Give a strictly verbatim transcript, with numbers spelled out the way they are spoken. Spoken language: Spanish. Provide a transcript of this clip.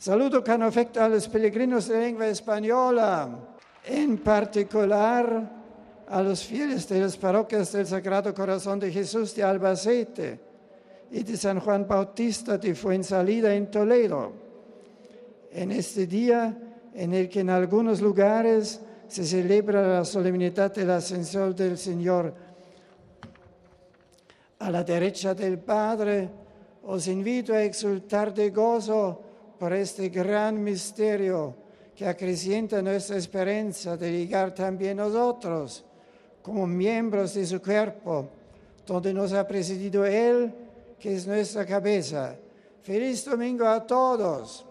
Saludo con afecto a los peregrinos de lengua española, en particular a los fieles de las parroquias del Sagrado Corazón de Jesús de Albacete y de San Juan Bautista de Fuensalida en Toledo. En este día en el que en algunos lugares se celebra la solemnidad de la Ascensión del Señor a la derecha del Padre, os invito a exultar de gozo por este gran misterio que acrecienta nuestra esperanza de llegar también nosotros como miembros de su cuerpo, donde nos ha presidido Él, que es nuestra cabeza. Feliz domingo a todos.